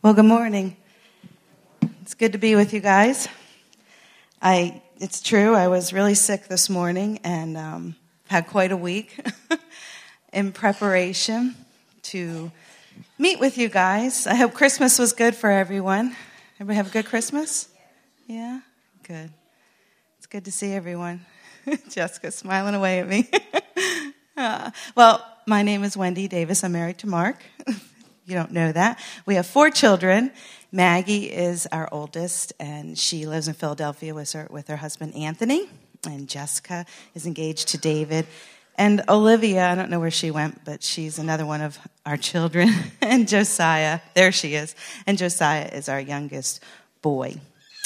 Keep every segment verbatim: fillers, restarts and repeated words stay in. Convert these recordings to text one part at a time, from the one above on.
Well, good morning. It's good to be with you guys. I, it's true, I was really sick this morning and um, had quite a week in preparation to meet with you guys. I hope Christmas was good for everyone. Everybody have a good Christmas? Yeah? Good. It's good to see everyone. Jessica's smiling away at me. uh, well, my name is Wendy Davis. I'm married to Mark. You don't know that. We have four children. Maggie is our oldest, and she lives in Philadelphia with her, with her husband, Anthony. And Jessica is engaged to David. And Olivia, I don't know where she went, but she's another one of our children. And Josiah, there she is. And Josiah is our youngest boy.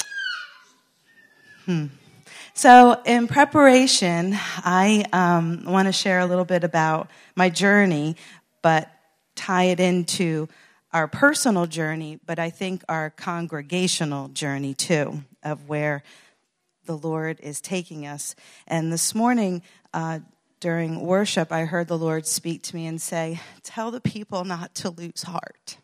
Hmm. So in preparation, I um, want to share a little bit about my journey, but tie it into our personal journey, but I think our congregational journey too, of where the Lord is taking us. And this morning, uh, during worship, I heard the Lord speak to me and say, tell the people not to lose heart.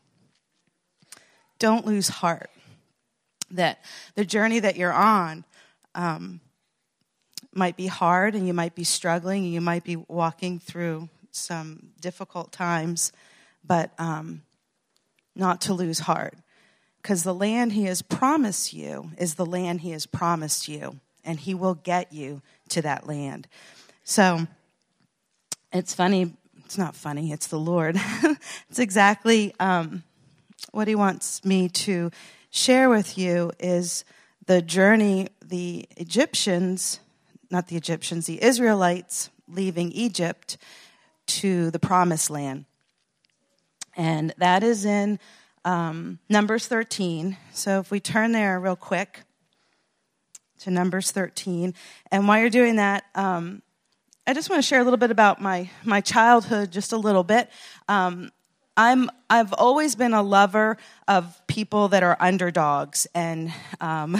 Don't lose heart. That the journey that you're on um, might be hard, and you might be struggling, and you might be walking through some difficult times, but um, not to lose heart. Because the land he has promised you is the land he has promised you, and he will get you to that land. So it's funny. It's not funny. It's the Lord. It's exactly um, what he wants me to share with you is the journey the Egyptians, not the Egyptians, the Israelites leaving Egypt to the promised land. And that is in um, Numbers thirteen. So if we turn there real quick to Numbers thirteen. And while you're doing that, um, I just want to share a little bit about my, my childhood, just a little bit. Um, I'm, I've always been a lover of people that are underdogs and um,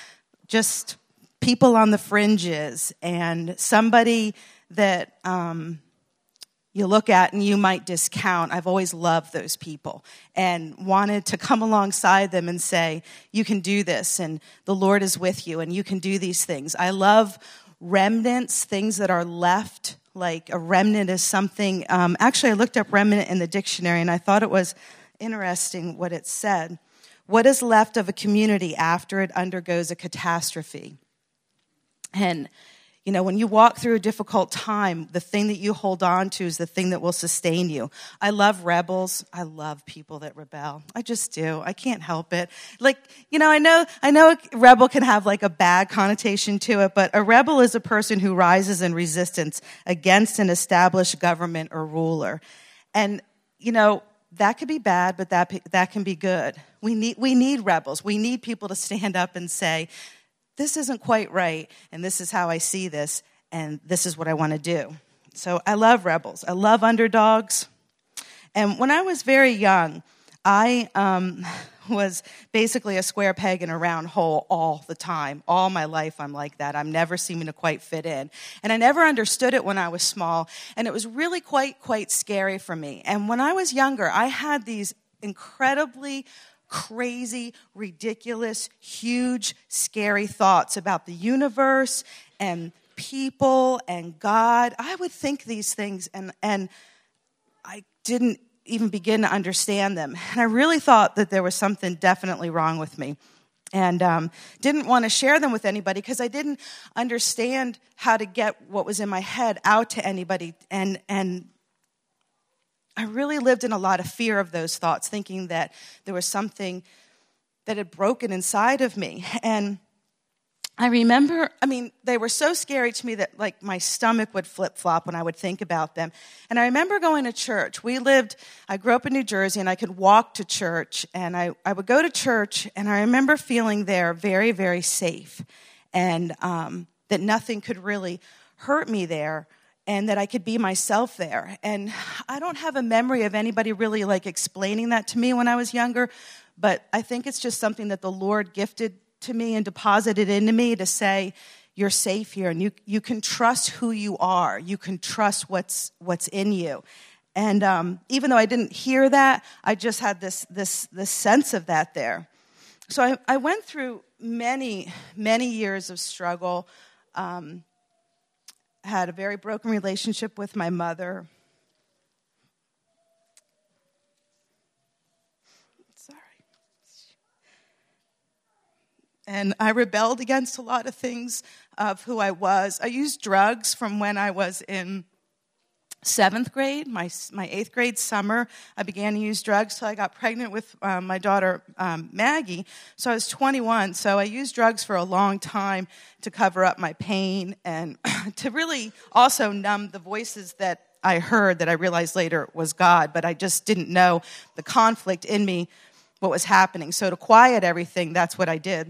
just people on the fringes and somebody that um, you look at and you might discount. I've always loved those people and wanted to come alongside them and say, you can do this and the Lord is with you and you can do these things. I love remnants, things that are left. Like a remnant is something, um, actually I looked up remnant in the dictionary and I thought it was interesting what it said. What is left of a community after it undergoes a catastrophe? And you know, when you walk through a difficult time, the thing that you hold on to is the thing that will sustain you. I love rebels. I love people that rebel. I just do. I can't help it. Like, you know, I know, I know a rebel can have like a bad connotation to it, but a rebel is a person who rises in resistance against an established government or ruler. And, you know, that could be bad, but that, that can be good. We need, we need rebels. We need people to stand up and say, this isn't quite right, and this is how I see this, and this is what I want to do. So I love rebels. I love underdogs. And when I was very young, I um, was basically a square peg in a round hole all the time. All my life I'm like that. I'm never seeming to quite fit in. And I never understood it when I was small, and it was really quite, quite scary for me. And when I was younger, I had these incredibly crazy, ridiculous, huge, scary thoughts about the universe and people and God. I would think these things, and, and I didn't even begin to understand them. And I really thought that there was something definitely wrong with me. And um, didn't want to share them with anybody because I didn't understand how to get what was in my head out to anybody. And and I really lived in a lot of fear of those thoughts, thinking that there was something that had broken inside of me. And I remember, I mean, they were so scary to me that like my stomach would flip-flop when I would think about them. And I remember going to church. We lived, I grew up in New Jersey, and I could walk to church. And I, I would go to church, and I remember feeling there very, very safe. And um, that nothing could really hurt me there. And that I could be myself there. And I don't have a memory of anybody really like explaining that to me when I was younger, but I think it's just something that the Lord gifted to me and deposited into me to say, you're safe here and you, you can trust who you are. You can trust what's what's in you. And um, even though I didn't hear that, I just had this this this sense of that there. So I, I went through many, many years of struggle. Um, had a very broken relationship with my mother. Sorry. And I rebelled against a lot of things of who I was. I used drugs from when I was in seventh grade, my my eighth grade summer. I began to use drugs till I got pregnant with um, my daughter, um, Maggie. So I was twenty-one. So I used drugs for a long time to cover up my pain and to really also numb the voices that I heard that I realized later was God, but I just didn't know the conflict in me, what was happening. So to quiet everything, that's what I did.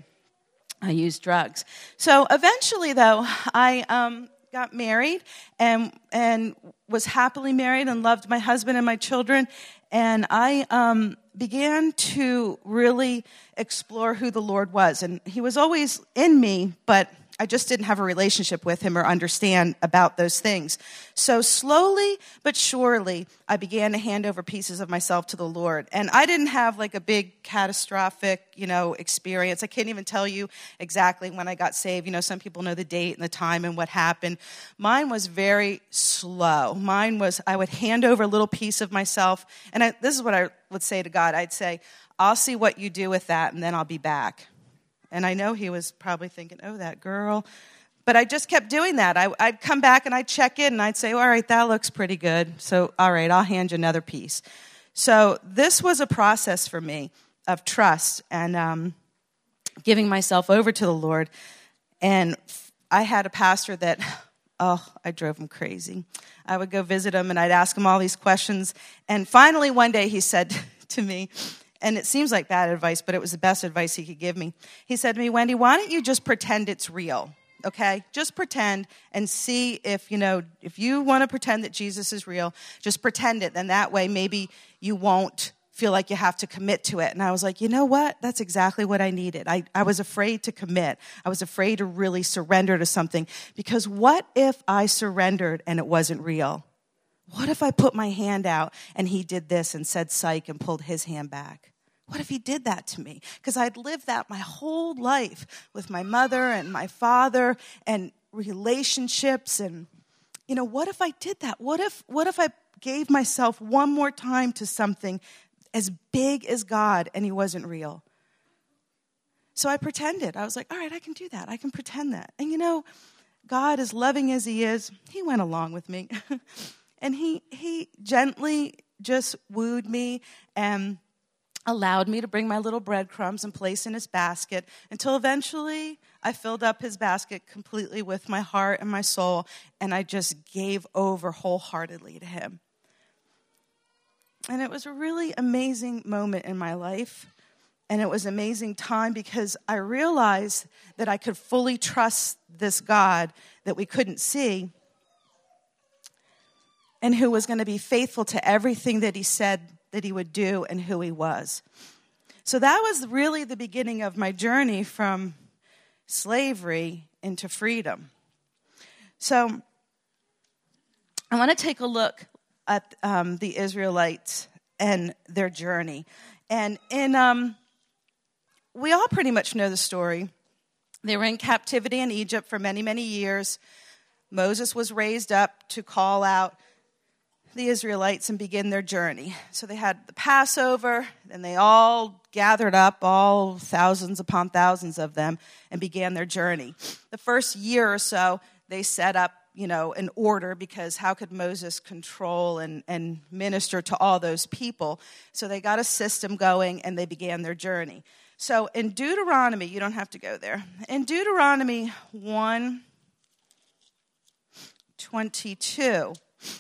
I used drugs. So eventually, though, I um, got married and and was happily married and loved my husband and my children. And I um, began to really explore who the Lord was. And he was always in me, but I just didn't have a relationship with him or understand about those things. So slowly but surely, I began to hand over pieces of myself to the Lord. And I didn't have like a big catastrophic, you know, experience. I can't even tell you exactly when I got saved. You know, some people know the date and the time and what happened. Mine was very slow. Mine was, I would hand over a little piece of myself. And I, this is what I would say to God. I'd say, I'll see what you do with that, and then I'll be back. And I know he was probably thinking, oh, that girl. But I just kept doing that. I, I'd come back and I'd check in and I'd say, all right, that looks pretty good. So, all right, I'll hand you another piece. So this was a process for me of trust and um, giving myself over to the Lord. And I had a pastor that, oh, I drove him crazy. I would go visit him and I'd ask him all these questions. And finally, one day he said to me, and it seems like bad advice, but it was the best advice he could give me. He said to me, Wendy, why don't you just pretend it's real, okay? Just pretend and see if, you know, if you want to pretend that Jesus is real, just pretend it. And that way maybe you won't feel like you have to commit to it. And I was like, you know what? That's exactly what I needed. I, I was afraid to commit. I was afraid to really surrender to something. Because what if I surrendered and it wasn't real? What if I put my hand out and he did this and said psych and pulled his hand back? What if he did that to me? Because I'd lived that my whole life with my mother and my father and relationships. And, you know, what if I did that? What if, what if I gave myself one more time to something as big as God and he wasn't real? So I pretended. I was like, all right, I can do that. I can pretend that. And, you know, God, as loving as he is, he went along with me. And he he gently just wooed me and allowed me to bring my little breadcrumbs and place in his basket until eventually I filled up his basket completely with my heart and my soul, and I just gave over wholeheartedly to him. And it was a really amazing moment in my life, and it was an amazing time because I realized that I could fully trust this God that we couldn't see and who was going to be faithful to everything that he said that he would do and who he was. So that was really the beginning of my journey from slavery into freedom. So I want to take a look at um, the Israelites and their journey. And in um, we all pretty much know the story. They were in captivity in Egypt for many, many years. Moses was raised up to call out the Israelites and begin their journey. So they had the Passover, and they all gathered up, all thousands upon thousands of them, and began their journey. The first year or so, they set up, you know, an order, because how could Moses control and, and minister to all those people? So they got a system going, and they began their journey. So in Deuteronomy, you don't have to go there. In Deuteronomy one twenty-two,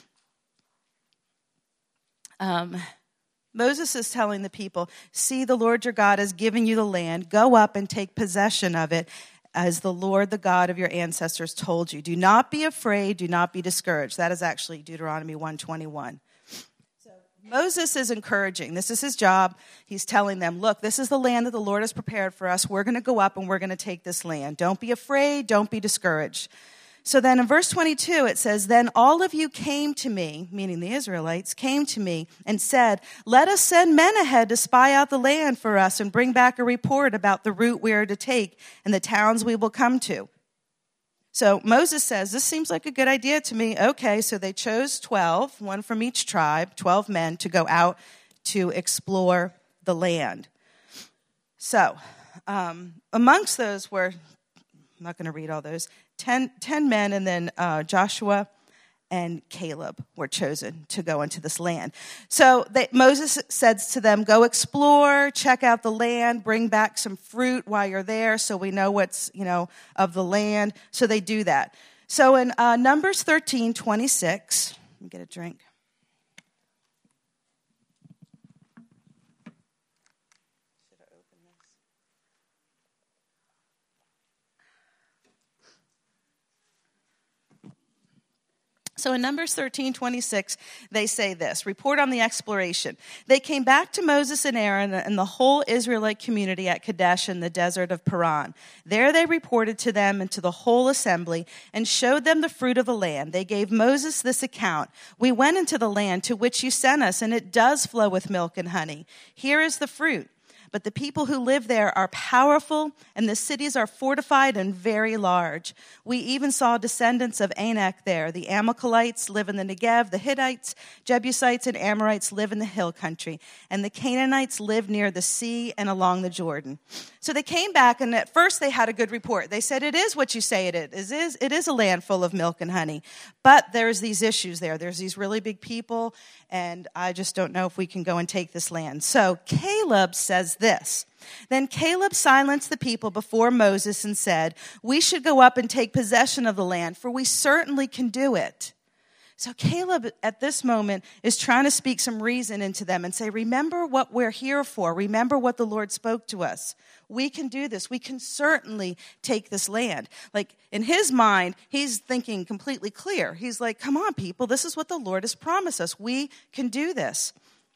Um, Moses is telling the people, see, the Lord your God has given you the land. Go up and take possession of it as the Lord, the God of your ancestors, told you. Do not be afraid. Do not be discouraged. That is actually Deuteronomy one twenty-one. So Moses is encouraging. This is his job. He's telling them, look, this is the land that the Lord has prepared for us. We're going to go up and we're going to take this land. Don't be afraid. Don't be discouraged. So then in verse twenty-two, it says, then all of you came to me, meaning the Israelites, came to me and said, let us send men ahead to spy out the land for us and bring back a report about the route we are to take and the towns we will come to. So Moses says, this seems like a good idea to me. Okay, so they chose twelve, one from each tribe, twelve men, to go out to explore the land. So um, amongst those were, I'm not going to read all those, ten, ten men, and then uh, Joshua and Caleb were chosen to go into this land. So they, Moses says to them, go explore, check out the land, bring back some fruit while you're there so we know what's, you know, of the land. So they do that. So in uh, Numbers thirteen twenty-six, let me get a drink. So in Numbers thirteen twenty-six, they say this, report on the exploration. They came back to Moses and Aaron and the whole Israelite community at Kadesh in the desert of Paran. There they reported to them and to the whole assembly and showed them the fruit of the land. They gave Moses this account. We went into the land to which you sent us, and it does flow with milk and honey. Here is the fruit. But the people who live there are powerful, and the cities are fortified and very large. We even saw descendants of Anak there. The Amalekites live in the Negev. The Hittites, Jebusites, and Amorites live in the hill country. And the Canaanites live near the sea and along the Jordan. So they came back, and at first they had a good report. They said, it is what you say it is. It is, it is a land full of milk and honey. But there's these issues there. There's these really big people, and I just don't know if we can go and take this land. So Caleb says this. Then Caleb silenced the people before Moses and said, we should go up and take possession of the land, for we certainly can do it. So Caleb at this moment is trying to speak some reason into them and say, remember what we're here for. Remember what the Lord spoke to us. We can do this. We can certainly take this land. Like in his mind, he's thinking completely clear. He's like, come on, people. This is what the Lord has promised us. We can do this.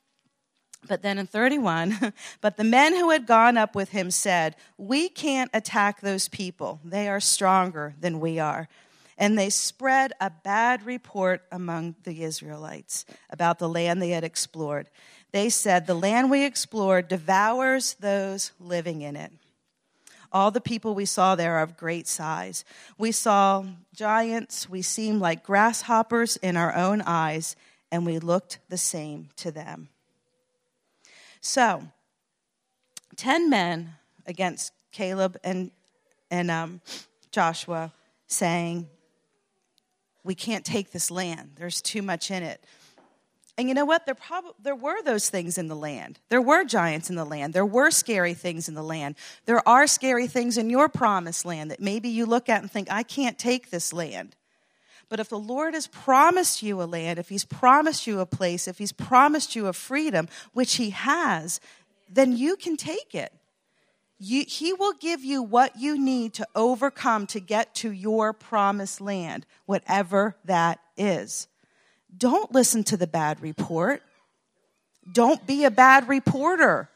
But then in thirty-one, but the men who had gone up with him said, we can't attack those people. They are stronger than we are. And they spread a bad report among the Israelites about the land they had explored. They said, the land we explored devours those living in it. All the people we saw there are of great size. We saw giants. We seemed like grasshoppers in our own eyes, and we looked the same to them. So, ten men against Caleb and, and um, Joshua saying, we can't take this land. There's too much in it. And you know what? There, prob- there were those things in the land. There were giants in the land. There were scary things in the land. There are scary things in your promised land that maybe you look at and think, I can't take this land. But if the Lord has promised you a land, if he's promised you a place, if he's promised you a freedom, which he has, then you can take it. You, he will give you what you need to overcome to get to your promised land, whatever that is. Don't listen to the bad report. Don't be a bad reporter.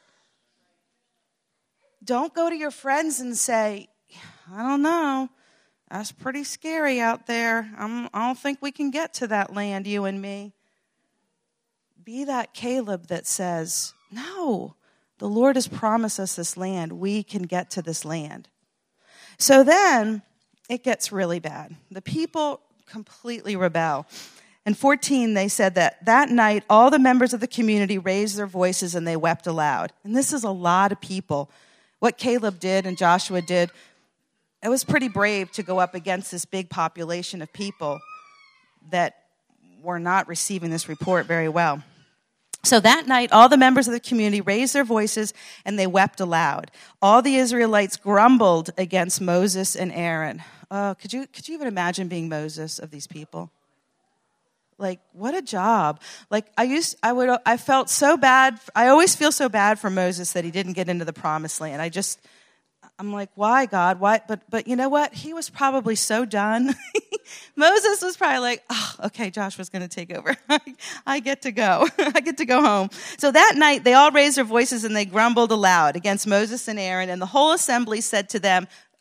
Don't go to your friends and say, I don't know, that's pretty scary out there. I'm, I don't think we can get to that land, you and me. Be that Caleb that says, no, the Lord has promised us this land. We can get to this land. So then it gets really bad. The people completely rebel. In fourteen, they said that that night, all the members of the community raised their voices and they wept aloud. And this is a lot of people. What Caleb did and Joshua did, it was pretty brave to go up against this big population of people that were not receiving this report very well. So that night, all the members of the community raised their voices and they wept aloud. All the Israelites grumbled against Moses and Aaron. Oh, could you could you even imagine being Moses of these people? Like, what a job. Like, I used, I would, I felt so bad. I always feel so bad for Moses that he didn't get into the promised land. I just, I'm like, why, God? Why? But, but you know what? He was probably so done. Moses was probably like, oh, okay, Joshua's going to take over. I get to go. I get to go home. So that night, they all raised their voices and they grumbled aloud against Moses and Aaron. And the whole assembly said to them,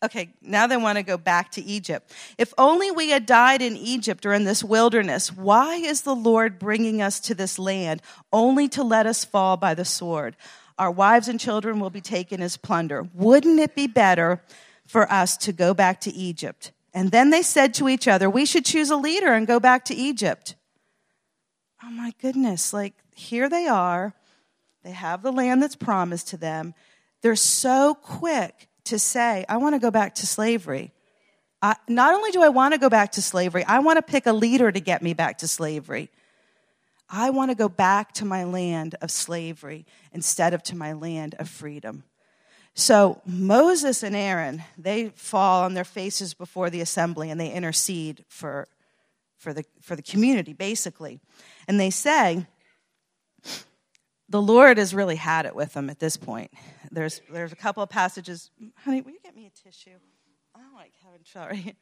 okay, now they want to go back to Egypt. If only we had died in Egypt or in this wilderness. Why is the Lord bringing us to this land only to let us fall by the sword? Our wives and children will be taken as plunder. Wouldn't it be better for us to go back to Egypt? And then they said to each other, we should choose a leader and go back to Egypt. Oh my goodness, like here they are. They have the land that's promised to them. They're so quick to say, I want to go back to slavery. I, not only do I want to go back to slavery, I want to pick a leader to get me back to slavery. I want to go back to my land of slavery instead of to my land of freedom. So Moses and Aaron, they fall on their faces before the assembly and they intercede for, for, the, for the community, basically. And they say, the Lord has really had it with them at this point. There's there's a couple of passages. Honey, will you get me a tissue? I don't like having sorry.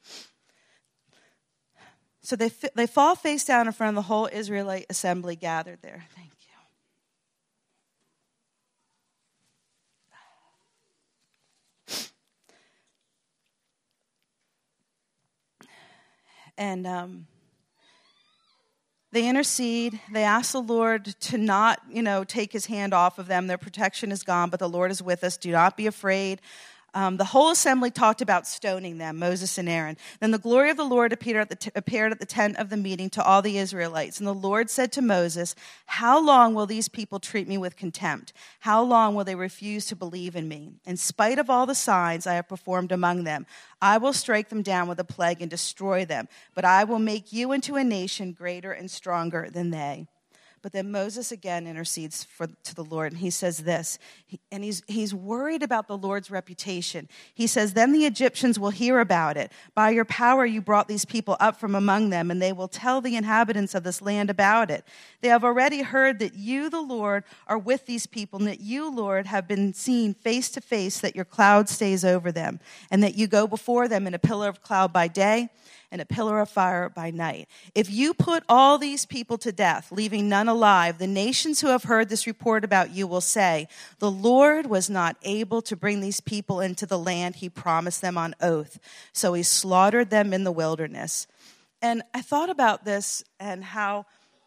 So they they fall face down in front of the whole Israelite assembly gathered there. Thank you. And um, they intercede. They ask the Lord to not, you know, take his hand off of them. Their protection is gone, but the Lord is with us. Do not be afraid. Um, the whole assembly talked about stoning them, Moses and Aaron. Then the glory of the Lord appeared at, the t- appeared at the tent of the meeting to all the Israelites. And the Lord said to Moses, how long will these people treat me with contempt? How long will they refuse to believe in me? In spite of all the signs I have performed among them, I will strike them down with a plague and destroy them. But I will make you into a nation greater and stronger than they. But then Moses again intercedes for, to the Lord, and he says this, he, and he's he's worried about the Lord's reputation. He says, then the Egyptians will hear about it. By your power you brought these people up from among them, and they will tell the inhabitants of this land about it. They have already heard that you, the Lord, are with these people, and that you, Lord, have been seen face to face, that your cloud stays over them, and that you go before them in a pillar of cloud by day and a pillar of fire by night. If you put all these people to death, leaving none alive, the nations who have heard this report about you will say, the Lord was not able to bring these people into the land he promised them on oath, so he slaughtered them in the wilderness. And I thought about this and how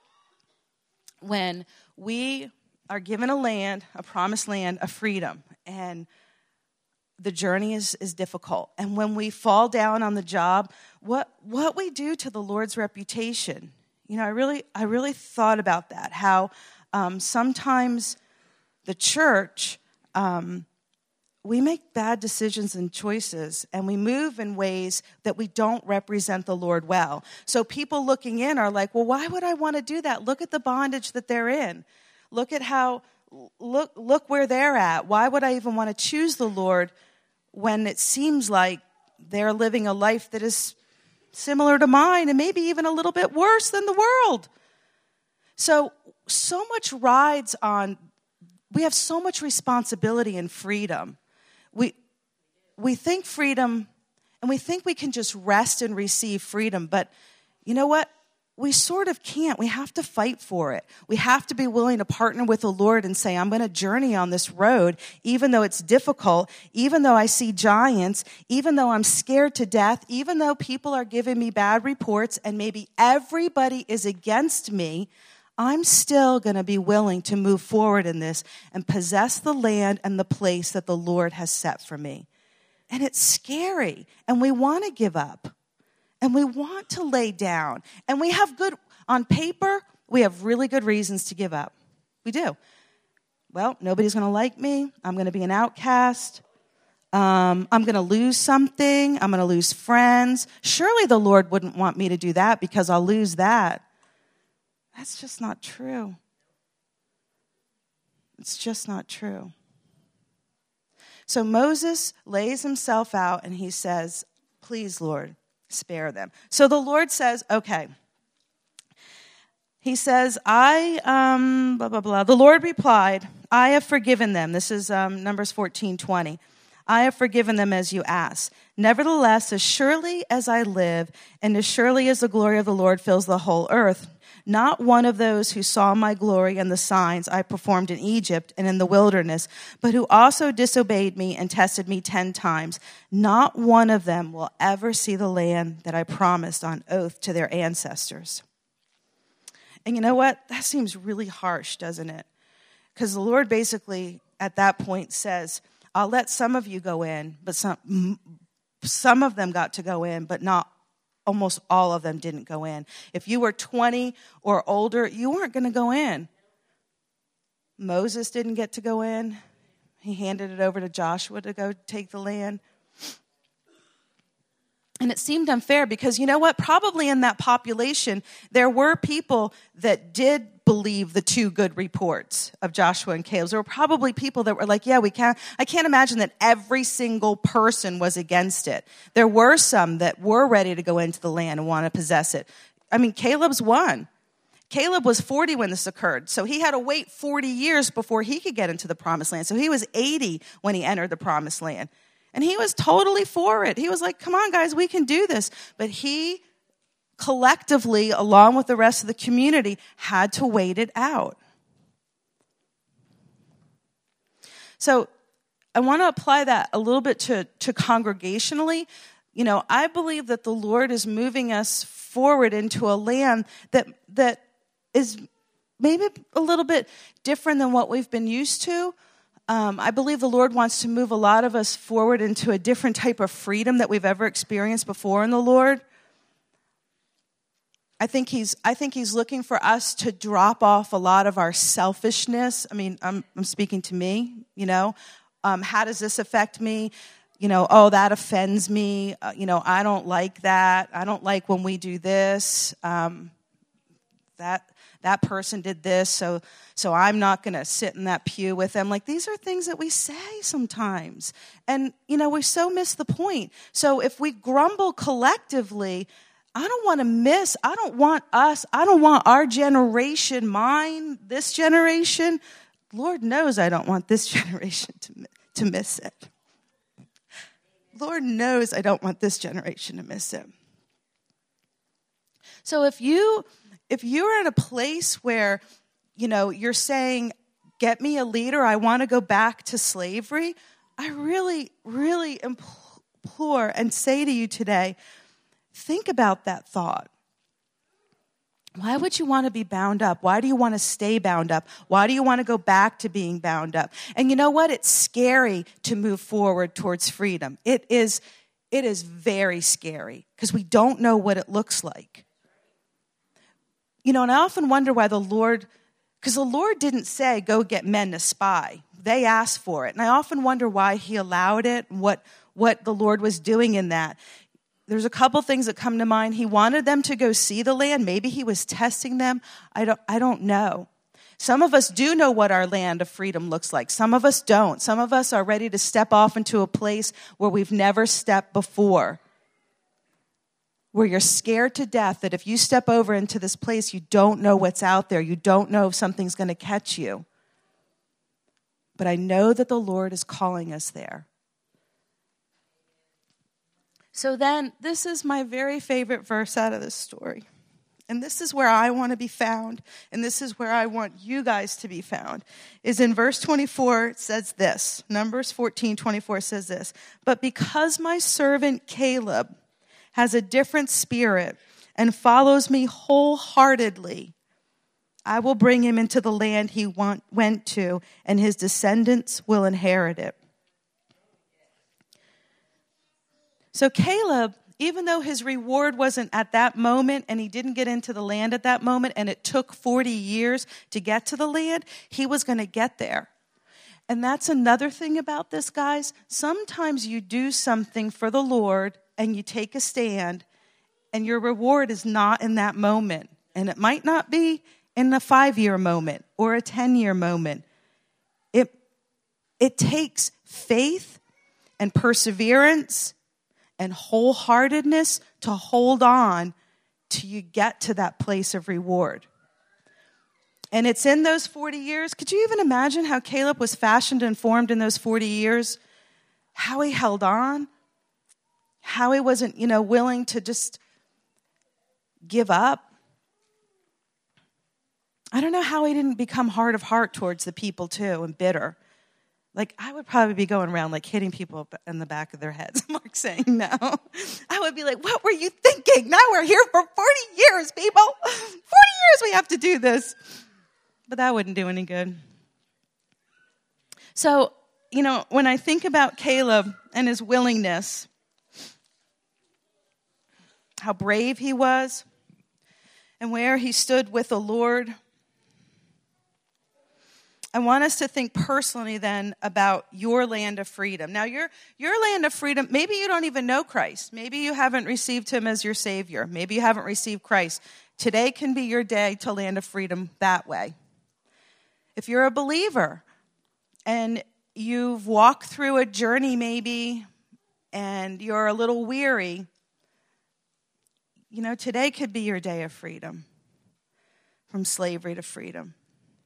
when we are given a land, a promised land, a freedom, and the journey is, is difficult. And when we fall down on the job, what what we do to the Lord's reputation. You know, I really I really thought about that, how um, sometimes the church, um, we make bad decisions and choices, and we move in ways that we don't represent the Lord well. So people looking in are like, well, why would I want to do that? Look at the bondage that they're in. Look at how, look, look where they're at. Why would I even want to choose the Lord when it seems like they're living a life that is similar to mine and maybe even a little bit worse than the world? So, so much rides on, we have so much responsibility and freedom. We, we think freedom, and we think we can just rest and receive freedom, but you know what? We sort of can't. We have to fight for it. We have to be willing to partner with the Lord and say, I'm going to journey on this road, even though it's difficult, even though I see giants, even though I'm scared to death, even though people are giving me bad reports and maybe everybody is against me, I'm still going to be willing to move forward in this and possess the land and the place that the Lord has set for me. And it's scary, and we want to give up. And we want to lay down. And we have good, on paper, we have really good reasons to give up. We do. Well, nobody's going to like me. I'm going to be an outcast. Um, I'm going to lose something. I'm going to lose friends. Surely the Lord wouldn't want me to do that because I'll lose that. That's just not true. It's just not true. So Moses lays himself out and he says, please, Lord, spare them. So the Lord says, okay. He says, I, um, blah, blah, blah. The Lord replied, I have forgiven them. This is um, Numbers fourteen twenty. I have forgiven them as you asked. Nevertheless, as surely as I live, and as surely as the glory of the Lord fills the whole earth, not one of those who saw my glory and the signs I performed in Egypt and in the wilderness, but who also disobeyed me and tested me ten times, not one of them will ever see the land that I promised on oath to their ancestors. And you know what? That seems really harsh, doesn't it? Because the Lord basically at that point says, I'll let some of you go in, but some some of them got to go in, but not almost all of them didn't go in. If you were twenty or older, you weren't going to go in. Moses didn't get to go in. He handed it over to Joshua to go take the land. And it seemed unfair because, you know what? Probably in that population, there were people that did believe the two good reports of Joshua and Caleb. There were probably people that were like, yeah, we can't, I can't imagine that every single person was against it. There were some that were ready to go into the land and want to possess it. I mean, Caleb's one. Caleb was forty when this occurred, so he had to wait forty years before he could get into the promised land. So he was eighty when he entered the promised land. And he was totally for it. He was like, come on, guys, we can do this. But he collectively, along with the rest of the community, had to wait it out. So I want to apply that a little bit to, to congregationally. You know, I believe that the Lord is moving us forward into a land that that is maybe a little bit different than what we've been used to. Um, I believe the Lord wants to move a lot of us forward into a different type of freedom that we've ever experienced before in the Lord. I think he's I think he's looking for us to drop off a lot of our selfishness. I mean, I'm, I'm speaking to me, you know. Um, how does this affect me? You know, oh, that offends me. Uh, you know, I don't like that. I don't like when we do this. Um, that that person did this, so so I'm not going to sit in that pew with them. Like, these are things that we say sometimes. And, you know, we so miss the point. So if we grumble collectively, I don't want to miss, I don't want us, I don't want our generation, mine, this generation. Lord knows I don't want this generation to, to miss it. Lord knows I don't want this generation to miss it. So if you... If you're in a place where, you know, you're saying, get me a leader, I want to go back to slavery, I really, really implore and say to you today, think about that thought. Why would you want to be bound up? Why do you want to stay bound up? Why do you want to go back to being bound up? And you know what? It's scary to move forward towards freedom. It is, it is very scary because we don't know what it looks like. You know, and I often wonder why the Lord, because the Lord didn't say, go get men to spy. They asked for it. And I often wonder why he allowed it, what, what the Lord was doing in that. There's a couple things that come to mind. He wanted them to go see the land. Maybe he was testing them. I don't, I don't know. Some of us do know what our land of freedom looks like. Some of us don't. Some of us are ready to step off into a place where we've never stepped before. Where you're scared to death that if you step over into this place, you don't know what's out there. You don't know if something's going to catch you. But I know that the Lord is calling us there. So then, this is my very favorite verse out of this story. And this is where I want to be found. And this is where I want you guys to be found. Is in verse twenty-four, it says this. Numbers fourteen twenty-four says this. But because my servant Caleb has a different spirit and follows me wholeheartedly, I will bring him into the land he want, went to, and his descendants will inherit it. So Caleb, even though his reward wasn't at that moment and he didn't get into the land at that moment and it took forty years to get to the land, he was going to get there. And that's another thing about this, guys. Sometimes you do something for the Lord and you take a stand, and your reward is not in that moment. And it might not be in a five-year moment or a ten-year moment. It, it takes faith and perseverance and wholeheartedness to hold on till you get to that place of reward. And it's in those forty years. Could you even imagine how Caleb was fashioned and formed in those forty years? How he held on? How he wasn't, you know, willing to just give up. I don't know how he didn't become hard of heart towards the people too and bitter. Like, I would probably be going around, like, hitting people in the back of their heads. Mark saying no. I would be like, what were you thinking? Now we're here for forty years, people. forty years we have to do this. But that wouldn't do any good. So, you know, when I think about Caleb and his willingness, how brave he was, and where he stood with the Lord, I want us to think personally then about your land of freedom. Now, your, your land of freedom, maybe you don't even know Christ. Maybe you haven't received him as your Savior. Maybe you haven't received Christ. Today can be your day to land of freedom that way. If you're a believer and you've walked through a journey maybe and you're a little weary, you know, today could be your day of freedom, from slavery to freedom.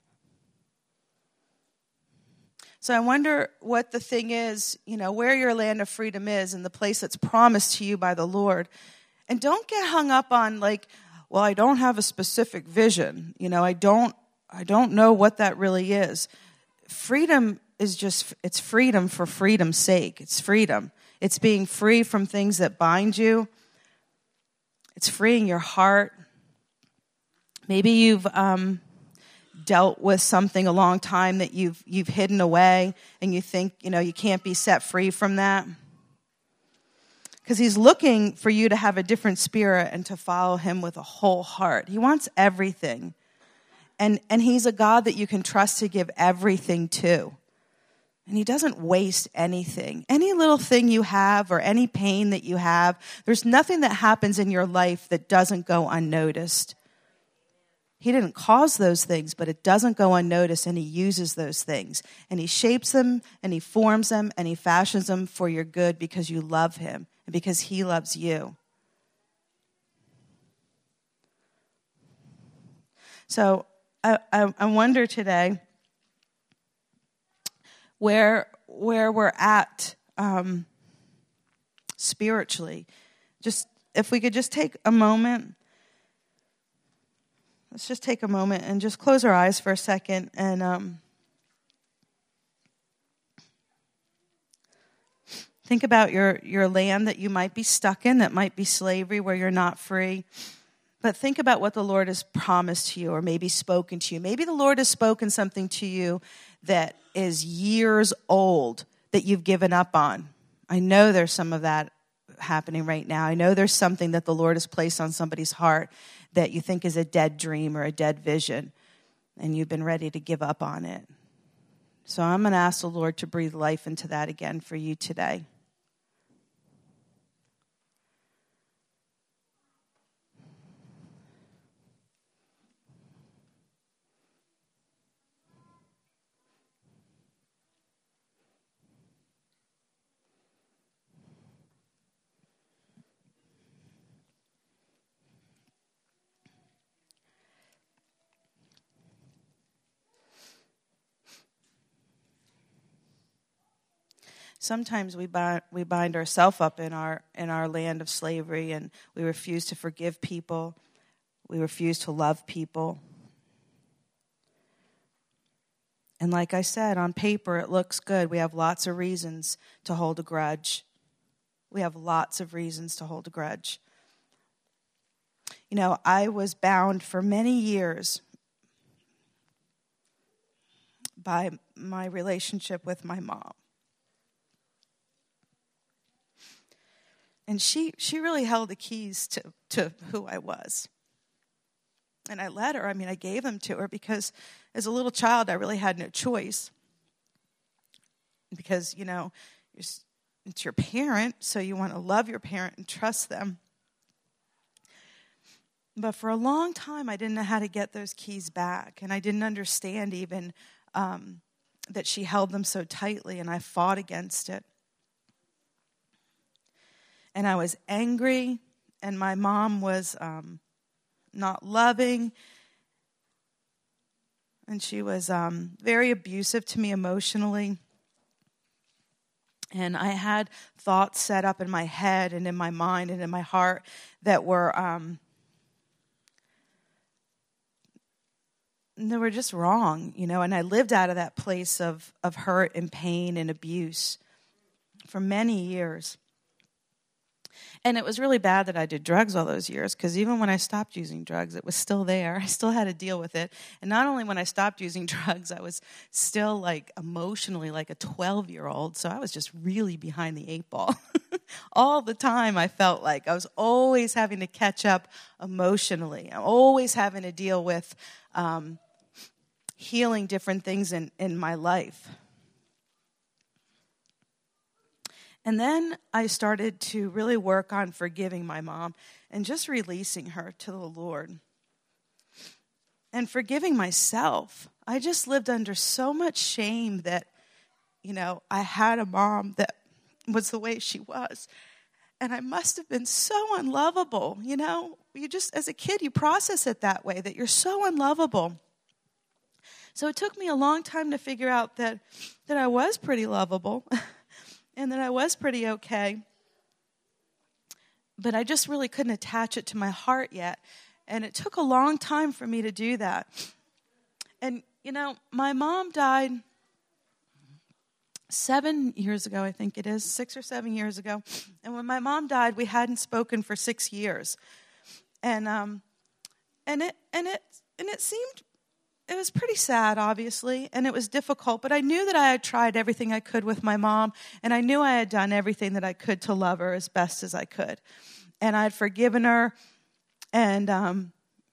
So I wonder what the thing is, you know, where your land of freedom is and the place that's promised to you by the Lord. And don't get hung up on like, well, I don't have a specific vision. You know, I don't, I don't know what that really is. Freedom is just, it's freedom for freedom's sake. It's freedom. It's being free from things that bind you. It's freeing your heart. Maybe you've, um, dealt with something a long time that you've you've hidden away and you think, you know, you can't be set free from that. Because he's looking for you to have a different spirit and to follow him with a whole heart. He wants everything. And and he's a God that you can trust to give everything to. And he doesn't waste anything. Any little thing you have or any pain that you have, there's nothing that happens in your life that doesn't go unnoticed. He didn't cause those things, but it doesn't go unnoticed, and he uses those things. And he shapes them, and he forms them, and he fashions them for your good because you love him and because he loves you. So I, I, I wonder today where, where we're at um, spiritually. Just if we could just take a moment. Let's just take a moment and just close our eyes for a second and um, think about your, your land that you might be stuck in, that might be slavery, where you're not free. But think about what the Lord has promised to you or maybe spoken to you. Maybe the Lord has spoken something to you that is years old that you've given up on. I know there's some of that happening right now. I know there's something that the Lord has placed on somebody's heart that you think is a dead dream or a dead vision, and you've been ready to give up on it. So I'm going to ask the Lord to breathe life into that again for you today. Sometimes we bind, we bind ourselves up in our in our land of slavery, and we refuse to forgive people. We refuse to love people. And like I said, on paper it looks good. We have lots of reasons to hold a grudge. We have lots of reasons to hold a grudge. You know, I was bound for many years by my relationship with my mom. And she she really held the keys to, to who I was. And I let her, I mean, I gave them to her because as a little child, I really had no choice. Because, you know, it's your parent, so you want to love your parent and trust them. But for a long time, I didn't know how to get those keys back. And I didn't understand even um, that she held them so tightly, and I fought against it. And I was angry, and my mom was um, not loving, and she was um, very abusive to me emotionally. And I had thoughts set up in my head and in my mind and in my heart that were um, they were just wrong, you know, and I lived out of that place of, of hurt and pain and abuse for many years. And it was really bad that I did drugs all those years, because even when I stopped using drugs, it was still there. I still had to deal with it. And not only when I stopped using drugs, I was still like emotionally like a twelve-year-old. So I was just really behind the eight ball. All the time I felt like I was always having to catch up emotionally. I'm always having to deal with um, healing different things in, in my life. And then I started to really work on forgiving my mom and just releasing her to the Lord. And forgiving myself. I just lived under so much shame that, you know, I had a mom that was the way she was. And I must have been so unlovable, you know. You just, as a kid, you process it that way, that you're so unlovable. So it took me a long time to figure out that, that I was pretty lovable. And that I was pretty okay. But I just really couldn't attach it to my heart yet. And it took a long time for me to do that. And, you know, my mom died seven years ago, I think it is, six or seven years ago. And when my mom died, we hadn't spoken for six years. And um, and it and it and it seemed It was pretty sad, obviously, and it was difficult, but I knew that I had tried everything I could with my mom, and I knew I had done everything that I could to love her as best as I could. And I had forgiven her, and um,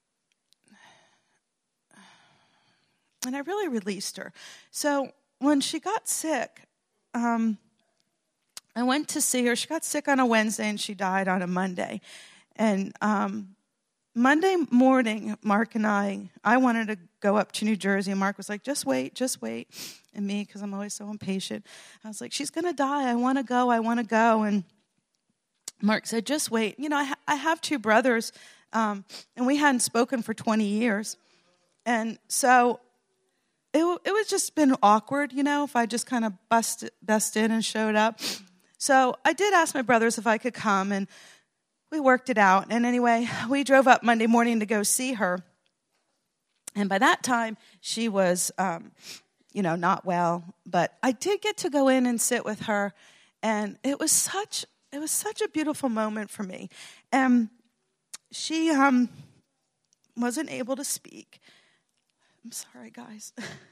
and I really released her. So when she got sick, um, I went to see her. She got sick on a Wednesday, and she died on a Monday. And um Monday morning, Mark and I, I wanted to go up to New Jersey, and Mark was like, just wait, just wait. And me, because I'm always so impatient, I was like, she's going to die. I want to go, I want to go. And Mark said, just wait. You know, I, ha- I have two brothers, um, and we hadn't spoken for twenty years. And so it, w- it was just been awkward, you know, if I just kind of bust, bust in and showed up. So I did ask my brothers if I could come, and we worked it out. And anyway, we drove up Monday morning to go see her. And by that time, she was, um, you know, not well. But I did get to go in and sit with her. And it was such, it was such a beautiful moment for me. And she um, wasn't able to speak. I'm sorry, guys.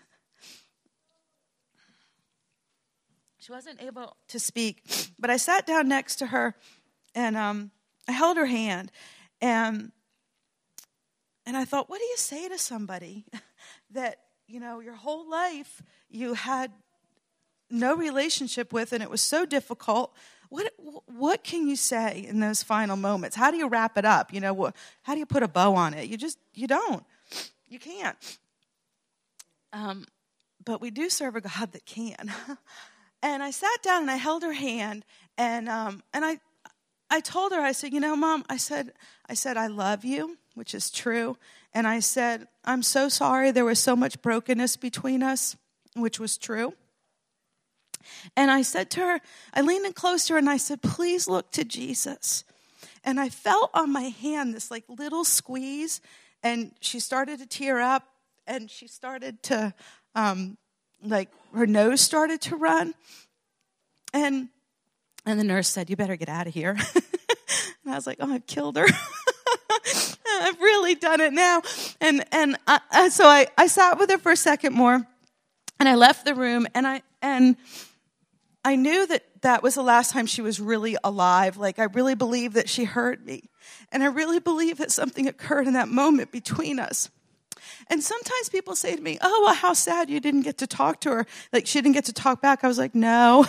She wasn't able to speak. But I sat down next to her, and um, I held her hand, and and I thought, what do you say to somebody that, you know, your whole life you had no relationship with, and it was so difficult? What what can you say in those final moments? How do you wrap it up? You know, what, how do you put a bow on it? You just, you don't. You can't. Um, but we do serve a God that can. And I sat down, and I held her hand, and um, and I. I told her, I said, you know, Mom, I said, I said, I love you, which is true. And I said, I'm so sorry there was so much brokenness between us, which was true. And I said to her, I leaned in close to her, and I said, please look to Jesus. And I felt on my hand this like little squeeze, and she started to tear up, and she started to, um, like, her nose started to run. And And the nurse said, you better get out of here. And I was like, oh, I've killed her. I've really done it now. And and I, so I, I sat with her for a second more, and I left the room, and I and I knew that that was the last time she was really alive. Like, I really believed that she heard me. And I really believe that something occurred in that moment between us. And sometimes people say to me, oh, well, how sad you didn't get to talk to her. Like, she didn't get to talk back. I was like, no.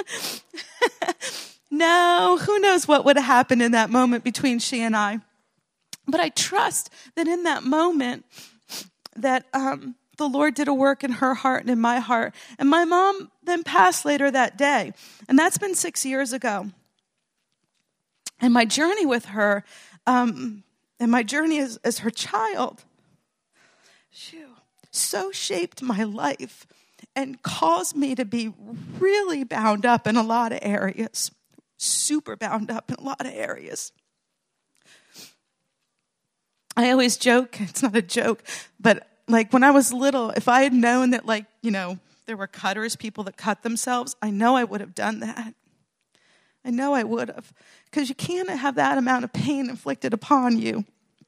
No, who knows what would have happened in that moment between she and I. But I trust that in that moment that um, the Lord did a work in her heart and in my heart. And my mom then passed later that day. And that's been six years ago. And my journey with her, um, and my journey as, as her child, Phew, so shaped my life and caused me to be really bound up in a lot of areas, super bound up in a lot of areas. I always joke, it's not a joke, but like when I was little, if I had known that, like, you know, there were cutters, people that cut themselves, I know I would have done that. I know I would have. Because you can't have that amount of pain inflicted upon you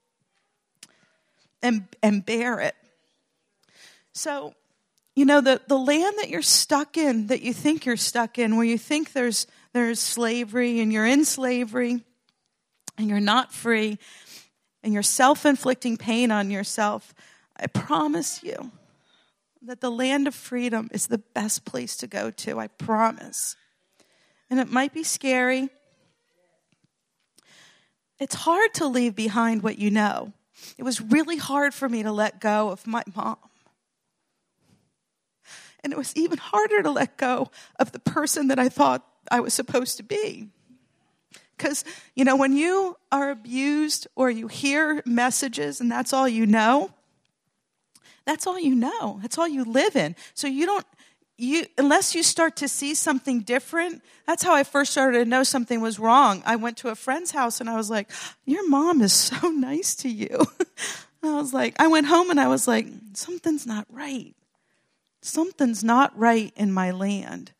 and, and bear it. So, you know, the, the land that you're stuck in, that you think you're stuck in, where you think there's there's slavery and you're in slavery and you're not free and you're self-inflicting pain on yourself, I promise you that the land of freedom is the best place to go to, I promise. And it might be scary. It's hard to leave behind what you know. It was really hard for me to let go of my mom. And it was even harder to let go of the person that I thought I was supposed to be. Because, you know, when you are abused or you hear messages and that's all you know, that's all you know. That's all you live in. So you don't, you unless you start to see something different. That's how I first started to know something was wrong. I went to a friend's house and I was like, your mom is so nice to you. I was like, I went home and I was like, something's not right. Something's not right in my land.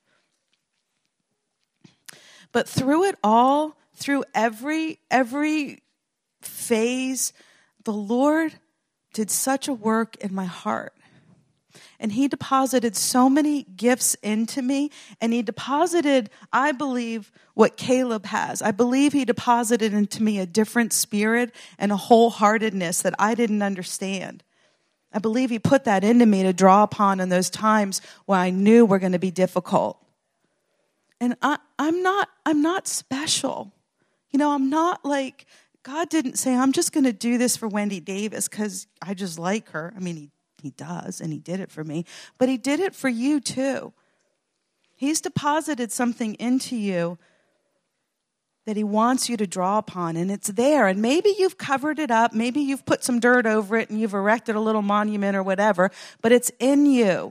But through it all, through every every phase, the Lord did such a work in my heart. And he deposited so many gifts into me. And he deposited, I believe, what Caleb has. I believe he deposited into me a different spirit and a wholeheartedness that I didn't understand. I believe he put that into me to draw upon in those times when I knew were going to be difficult. And I, I'm not, I'm not special. You know, I'm not like, God didn't say, I'm just going to do this for Wendy Davis because I just like her. I mean, he, he does, and he did it for me. But he did it for you, too. He's deposited something into you that he wants you to draw upon, and it's there. And maybe you've covered it up. Maybe you've put some dirt over it, and you've erected a little monument or whatever. But it's in you.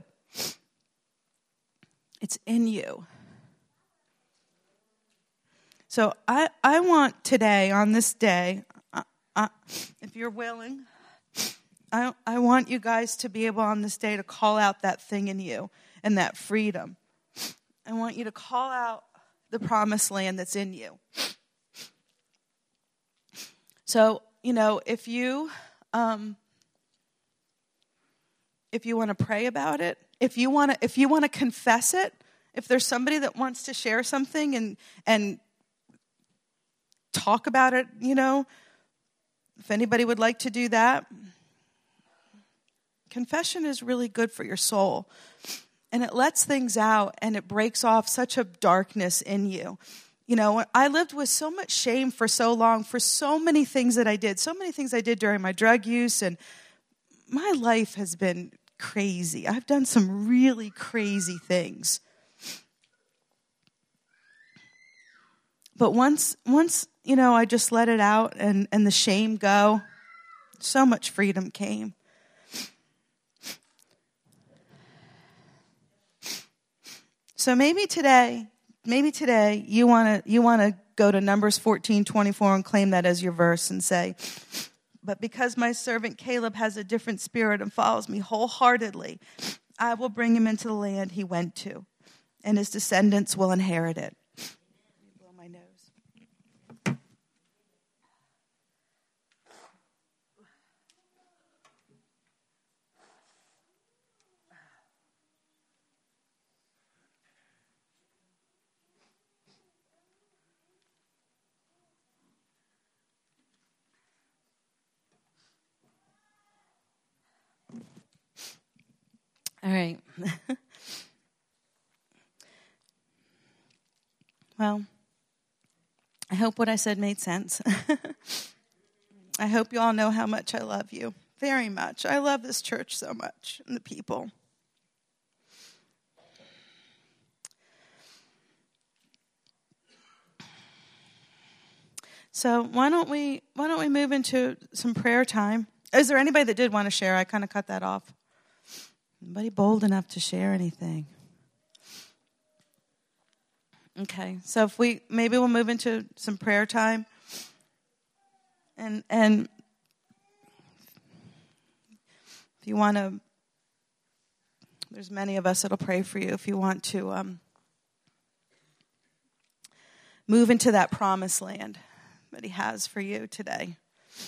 It's in you. So I, I want today, on this day, I, I, if you're willing, I, I want you guys to be able on this day to call out that thing in you and that freedom. I want you to call out the promised land that's in you. So, you know, if you um, if you want to pray about it, if you want to if you want to confess it, if there's somebody that wants to share something and and talk about it, you know, if anybody would like to do that, confession is really good for your soul. And it lets things out and it breaks off such a darkness in you. You know, I lived with so much shame for so long, for so many things that I did, so many things I did during my drug use, and my life has been crazy. I've done some really crazy things. But once, once you know, I just let it out and, and the shame go, so much freedom came. So maybe today, maybe today you want to you want to go to Numbers fourteen twenty-four and claim that as your verse and say, but because my servant Caleb has a different spirit and follows me wholeheartedly, I will bring him into the land he went to, and his descendants will inherit it. Blow my nose. All right. Well, I hope what I said made sense. I hope you all know how much I love you. Very much. I love this church so much and the people. So why don't we why don't we move into some prayer time? Is there anybody that did want to share? I kind of cut that off. Anybody bold enough to share anything? Okay, so if we maybe we'll move into some prayer time, and and if If you want to, there's many of us that'll pray for you. If you want to um, move into that promised land that he has for you today.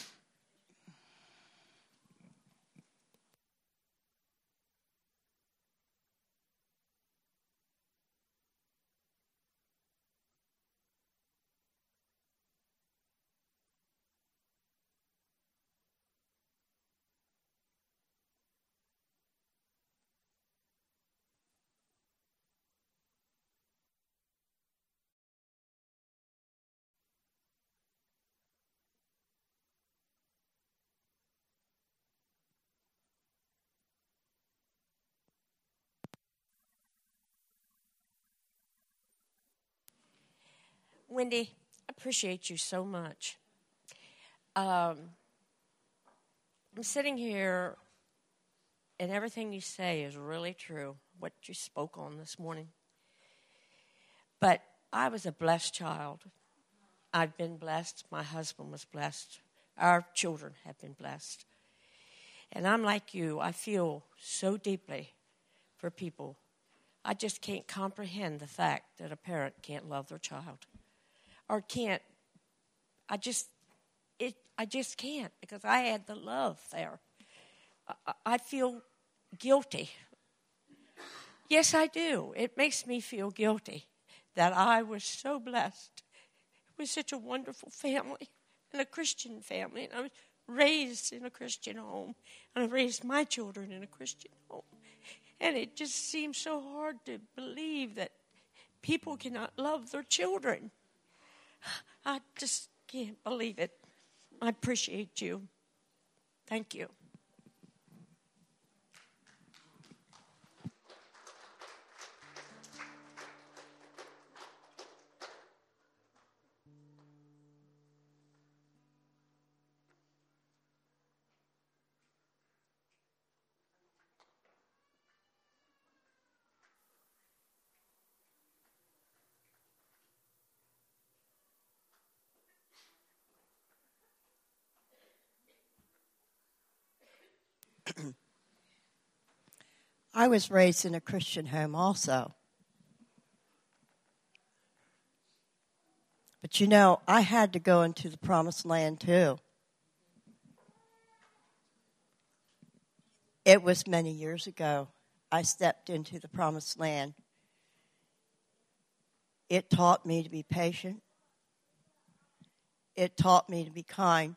Wendy, I appreciate you so much. Um, I'm sitting here, and everything you say is really true, what you spoke on this morning. But I was a blessed child. I've been blessed. My husband was blessed. Our children have been blessed. And I'm like you. I feel so deeply for people. I just can't comprehend the fact that a parent can't love their child. Or can't, I just, it, I just can't, because I had the love there. I, I feel guilty. Yes, I do. It makes me feel guilty that I was so blessed with such a wonderful family, and a Christian family, and I was raised in a Christian home, and I raised my children in a Christian home. And it just seems so hard to believe that people cannot love their children. I just can't believe it. I appreciate you. Thank you. I was raised in a Christian home also. But you know, I had to go into the promised land too. It was many years ago I stepped into the promised land. It taught me to be patient. It taught me to be kind.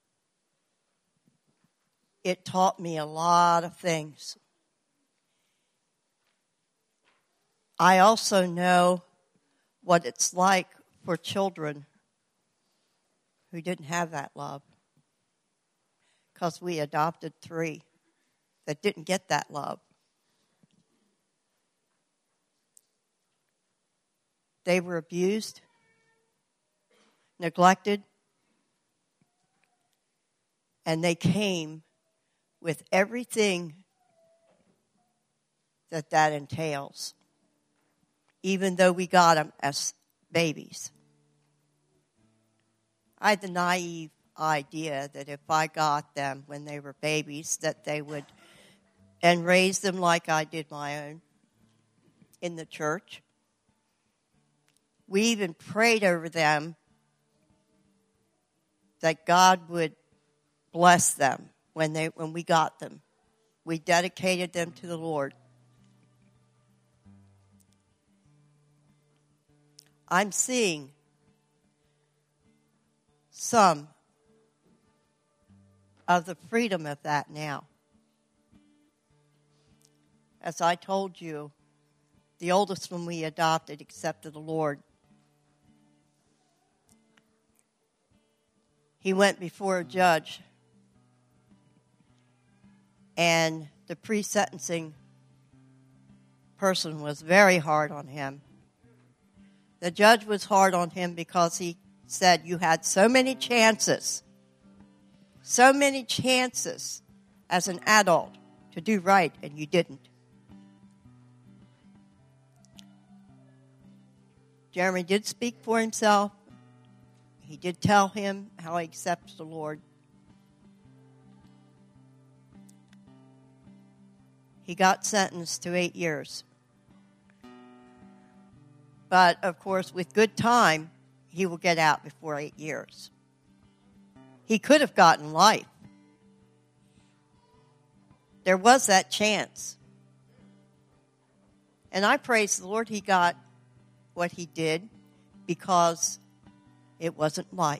It taught me a lot of things. I also know what it's like for children who didn't have that love, because we adopted three that didn't get that love. They were abused, neglected, and they came with everything that that entails, even though we got them as babies. I had the naive idea that if I got them when they were babies, that they would, and raise them like I did my own in the church. We even prayed over them that God would bless them when they when we got them. We dedicated them to the Lord. I'm seeing some of the freedom of that now. As I told you, the oldest one we adopted accepted the Lord. He went before a judge, and the pre-sentencing person was very hard on him. The judge was hard on him because he said, you had so many chances, so many chances as an adult to do right, and you didn't. Jeremy did speak for himself. He did tell him how he accepts the Lord. he got sentenced to eight years. But, of course, with good time, he will get out before eight years. He could have gotten life. There was that chance. And I praise the Lord he got what he did because it wasn't life.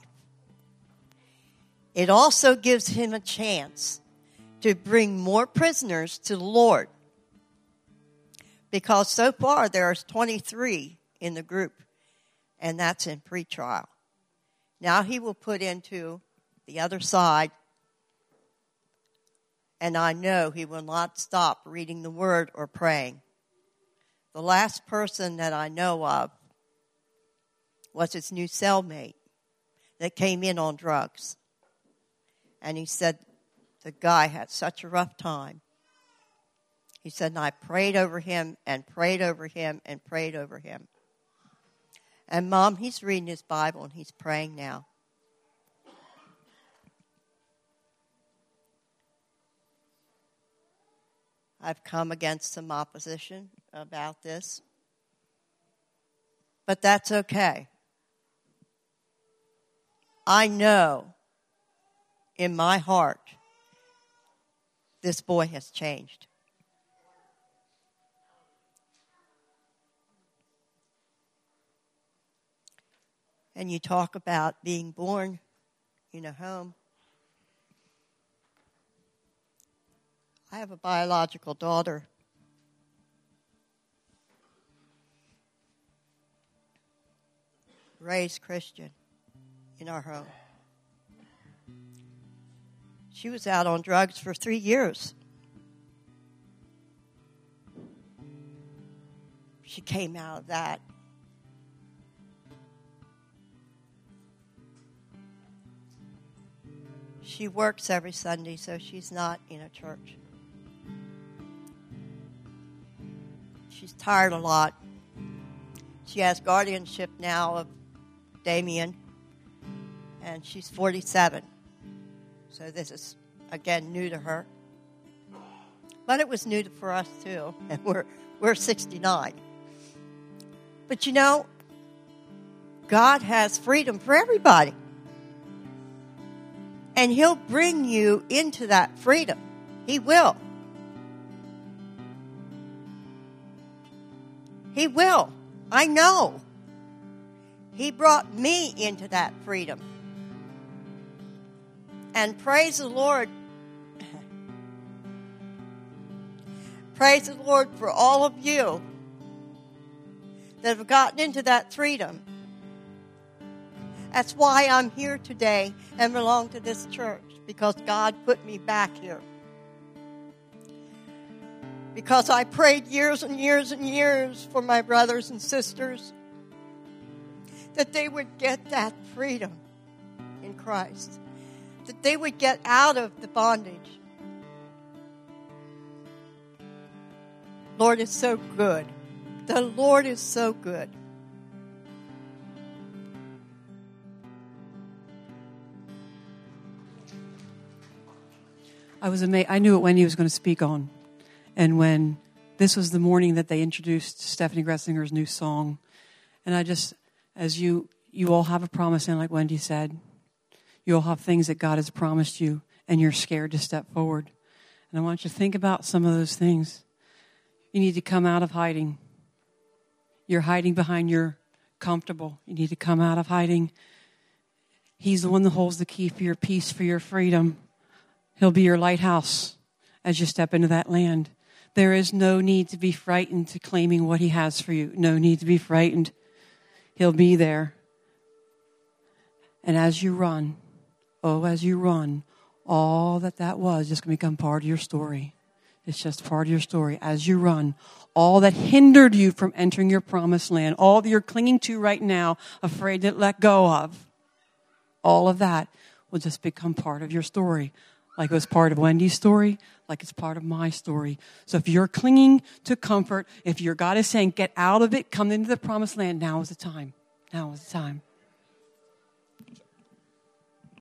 It also gives him a chance to bring more prisoners to the Lord. Because so far there's twenty-three in the group, and that's in pretrial. Now he will put into the other side, and I know he will not stop reading the word or praying. The last person that I know of was his new cellmate that came in on drugs. And he said the guy had such a rough time. He said, and I prayed over him and prayed over him and prayed over him. And, Mom, he's reading his Bible and he's praying now. I've come against some opposition about this, but that's okay. I know in my heart this boy has changed. And you talk about being born in a home. I have a biological daughter. Raised Christian in our home. She was out on drugs for three years. She came out of that. She works every Sunday, so she's not in a church. She's tired a lot. She has guardianship now of Damien, and she's forty-seven. So this is, again, new to her. But it was new to, for us, too, and we're, we're sixty-nine. But, you know, God has freedom for everybody. And he'll bring you into that freedom. He will. He will. I know. He brought me into that freedom. And praise the Lord. Praise the Lord for all of you that have gotten into that freedom. That's why I'm here today and belong to this church, because God put me back here. Because I prayed years and years and years for my brothers and sisters that they would get that freedom in Christ, that they would get out of the bondage. Lord is so good. The Lord is so good. I was amazed. I knew what Wendy was going to speak on. And when this was the morning that they introduced Stephanie Gressinger's new song, and I just, as you, you all have a promise, and like Wendy said, you all have things that God has promised you, and you're scared to step forward. And I want you to think about some of those things. You need to come out of hiding. You're hiding behind your comfortable. You need to come out of hiding. He's the one that holds the key for your peace, for your freedom. He'll be your lighthouse as you step into that land. There is no need to be frightened to claiming what he has for you. No need to be frightened. He'll be there. And as you run, oh, as you run, all that that was just going to become part of your story. It's just part of your story. As you run, all that hindered you from entering your promised land, all that you're clinging to right now, afraid to let go of, all of that will just become part of your story. Like it was part of Wendy's story, like it's part of my story. So if you're clinging to comfort, if your God is saying, get out of it, come into the promised land, now is the time. Now is the time.